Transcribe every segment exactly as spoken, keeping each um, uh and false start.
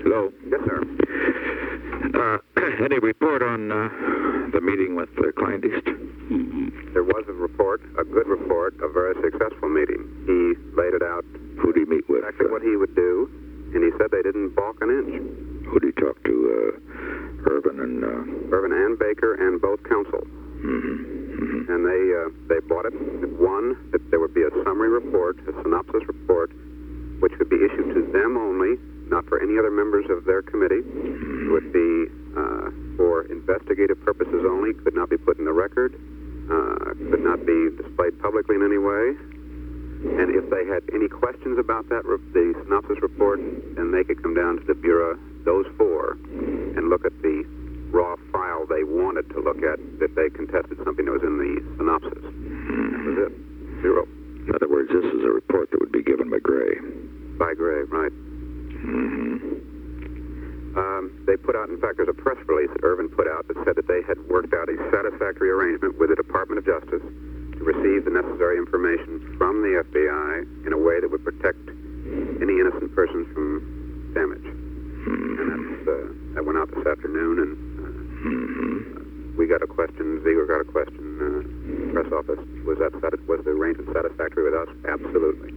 Hello? Yes, sir. Uh, any report on uh, the meeting with uh, Client East? Mm-hmm. There was a report, a good report, a very successful meeting. He laid it out. Who did he meet with? Exactly uh, what he would do, and he said they didn't balk an inch. Who did he talk to? Uh, Irvin and... Uh... Irvin and Baker and both counsel. Mm-hmm. Mm-hmm. And they uh, they bought it. One, that there would be a summary report, a synopsis report, which would be issued to them only, not for any other members of their committee. It would be uh, for investigative purposes only, could not be put in the record, uh, could not be displayed publicly in any way. And if they had any questions about that, the synopsis report, then they could come down to the Bureau, those four, and look at the raw file they wanted to look at if they contested something that was in the synopsis. That was it. Zero. In other words, this is a report that would be given by Gray. By Gray, right. Mm-hmm. Um, they put out, in fact, there's a press release that Irvin put out that said that they had worked out a satisfactory arrangement with the Department of Justice to receive the necessary information from the F B I in a way that would protect any innocent persons from damage. Mm-hmm. And that's, uh, that went out this afternoon, and uh, mm-hmm. we got a question, Ziegler got a question, uh, press office, was that sati- was the arrangement satisfactory with us? Absolutely.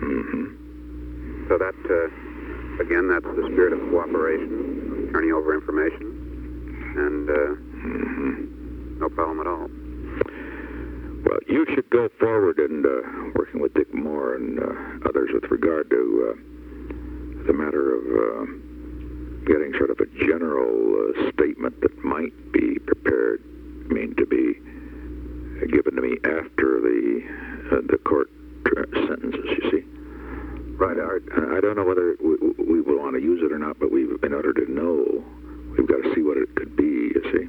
Mm-hmm. So that, uh, again, that's the spirit of cooperation, of turning over information, and uh, mm-hmm. no problem at all. Well, you should go forward in uh, working with Dick Moore and uh, others with regard to uh, the matter of uh, getting sort of a general uh, statement that might be prepared, I mean, to be given to me after the uh, the court uh, sentences, you see. Right. I, I don't know whether we, we will want to use it or not, but we've, in order to know, we've got to see what it could be, you see.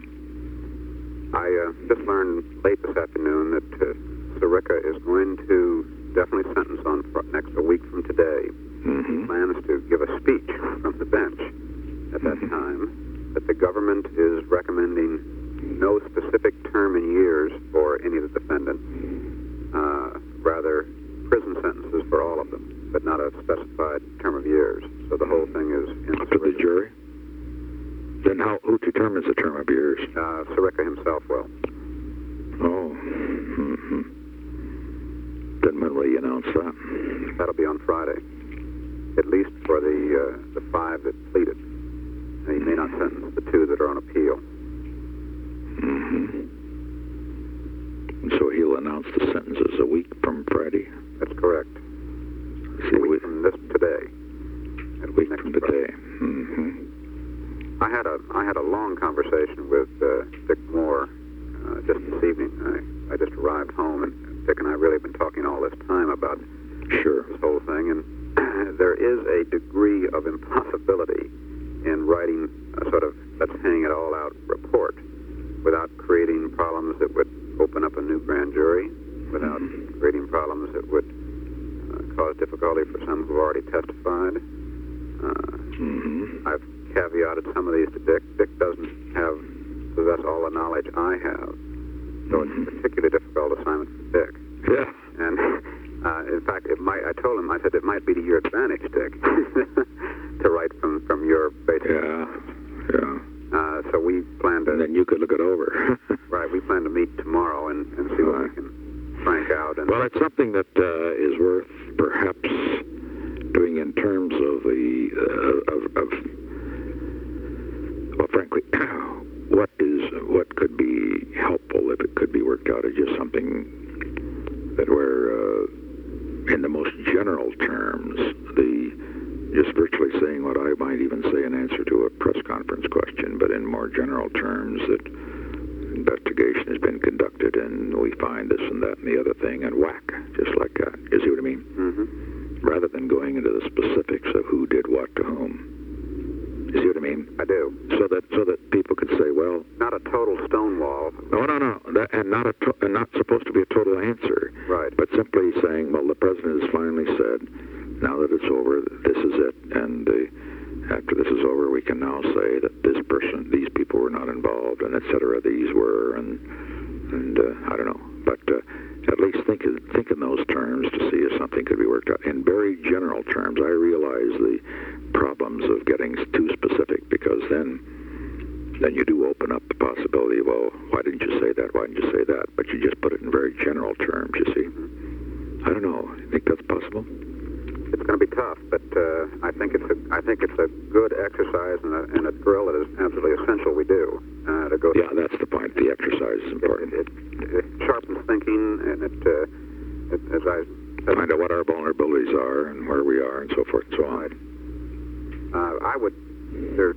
I uh, just learned late this afternoon that uh, Sirica is going to definitely sentence on fr- next a week from today. Mm-hmm. He plans to give a speech from the bench at that Mm-hmm. time, that the government is recommending no specific term in years for any of the defendants, uh, rather prison sentences for all of them, but not a specified term of years. So the whole thing is in Up to the jury? Then how, who determines the term of years? Uh, Sirica himself will. Oh. Mm-hmm. Then when will he announce that? That'll be on Friday, at least for the uh, the five that pleaded. And he may not sentence the two that are on appeal. Mm-hmm. And so he'll announce the sentences a week from Friday? That's correct. See, a week we, from this today. A week from today. Mm-hmm. I had a I had a long conversation with uh, Dick Moore uh, just this evening. I, I just arrived home, and Dick and I really have been talking all this time about sure. this whole thing, and there is a degree of impossibility in writing a sort of let's hang it all out report without creating problems that would open up a new grand jury, without mm-hmm. creating problems that would uh, cause difficulty for some who have already testified. Uh, mm-hmm. I've caveated some of these to Dick. Dick doesn't have possess all the knowledge I have, so mm-hmm. it's a particularly difficult assignment for Dick. Yeah. And uh, in fact, it might. I told him. I said it might be to your advantage, Dick, to write from from your basic. Yeah. Yeah. Uh, so we plan to. And then you could look it over. Right. We plan to meet tomorrow and, and see what right. we can crank out. And well, it's something that uh, is worth perhaps doing in terms of the uh, of, of well, frankly, what is what could be helpful if it could be worked out is just something that where, uh, in the most general terms, the just virtually saying what I might even say in answer to a press conference question, but in more general terms that investigation has been conducted and we find this and that and the other thing and whack, just like that. You see what I mean? Mm-hmm. Rather than going into the specifics of who did what to whom. You see what I mean? I do. So that so that people could say, well, not a total stonewall. No, no, no, that, and not a to, and not supposed to be a total answer. Right. But simply saying, well, the president has finally said, now that it's over, this is it, and uh, after this is over, we can now say that this person, these people were not involved, and et cetera. These were, and and uh, I don't know, but uh, at least think think in those terms to see if something could be worked out. In very general terms, I realize the problems of getting too specific, because then then you do open up the possibility, well, why didn't you say that? Why didn't you say that? But you just put it in very general terms, you see. I don't know. You think that's possible? It's going to be tough, but uh, I think it's a I think it's a good exercise and a, and a drill that is absolutely essential. We do uh, to go. Yeah, that's the point. The exercise is important. It, it, it sharpens thinking, and it, uh, it as I said, find out what our vulnerabilities are and where we are, and so forth and so on. Uh, I would there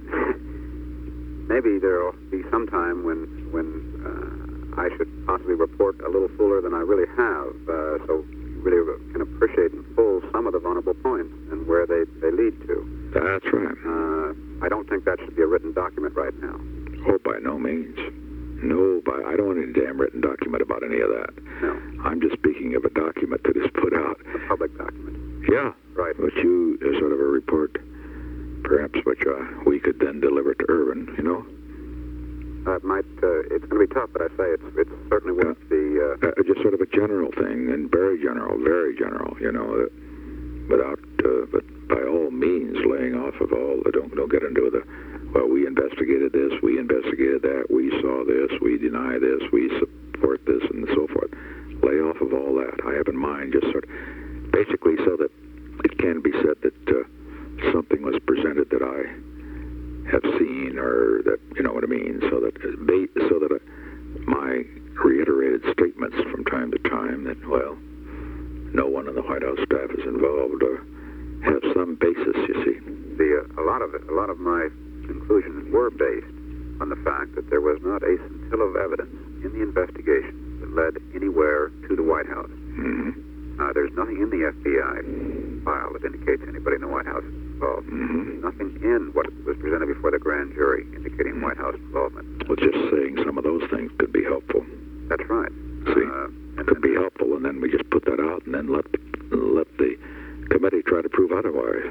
maybe there'll be some time when when uh, I should possibly report a little fuller than I really have, uh, so you really can appreciate in full some of the vulnerable points and where they, they lead to. That's right. Uh, I don't think that should be a written document right now. Oh, by no means. No, by, I don't want any damn written document about any of that. No. I'm just speaking of a document that is put out. A public document. Yeah. Right. Which you, is sort of a report, perhaps, which uh, we could then deliver to Irvin, you know? Uh, it might, uh, it's going to be tough, but I say it's, it's certainly worth Yeah. the... Uh, Uh, just sort of a general thing, and very general, very general, you know, uh, without, uh, but by all means, laying off of all, the, don't, don't get into the, well, we investigated this, we investigated that, we saw this, we deny this, we support this, and so forth. Lay off of all that. I have in mind just sort of, basically so that it can be said that uh, something was presented that I have seen, or that, you know what I mean, so that, so that uh, my reiterated statements from time to time that, well, no one in the White House staff is involved, or have some basis, you see. the uh, a lot of it, a lot of my conclusions were based on the fact that there was not a scintilla of evidence in the investigation that led anywhere to the White House. Mm-hmm. Uh, there's nothing in the F B I file that indicates anybody in the White House is involved. Mm-hmm. There's nothing in what was presented before the grand jury indicating White House involvement. Well, just saying some of those things could be helpful. That's right. See, Uh, and could then- be helpful, and then we just put that out, and then let let the committee try to prove otherwise.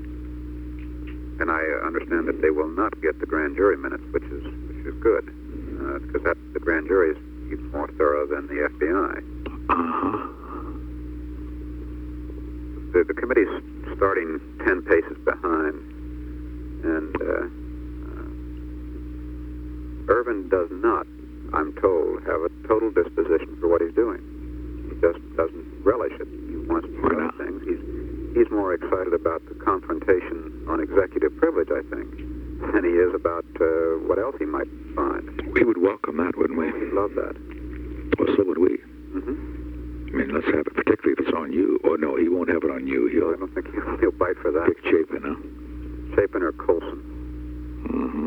And I uh, understand that they will not get the grand jury minutes, which is which is good, because that the grand jury is even more thorough than the F B I. Uh-huh. The, the committee's starting ten paces behind, and uh, uh, Irvin does not, I'm told, have a total disposition for what he's doing. He just doesn't relish it. He wants to do Why other not? things. He's he's more excited about the confrontation on executive privilege, I think, than he is about uh, what else he might find. We would welcome that, wouldn't we? He'd love that. Well, so would we. Mm-hmm. I mean, let's have it, particularly if it's on you. Oh, no, he won't have it on you. I He'll don't think he'll, he'll bite for that. pick Chapin, huh? Chapin or Colson. Mm-hmm.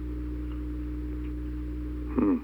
Hmm.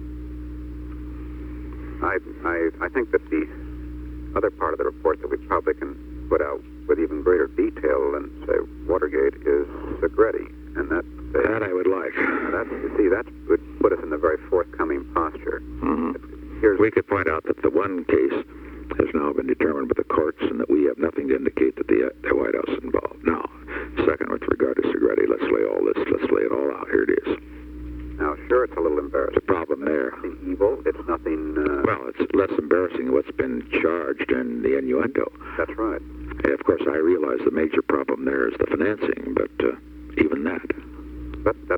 I, I, I think that the other part of the report that we probably can put out with even greater detail than, say, Watergate is Segretti. And that, uh, That I would like. that, you see, that would put us in a very forthcoming posture. Mm-hmm. Here's, We could point out that the one case has now been determined by the courts, and that we have nothing to indicate that the, uh, the White House is involved. Now, second, with regard to Segretti, let's lay all this, let's lay it all out. Here it is. now, sure, it's a little The embarrassing. problem there. It's nothing evil. It's nothing... Uh, Well, it's less embarrassing what's been charged in the innuendo. that's right. And of course, I realize the major problem there is the financing, but uh, even that. But that's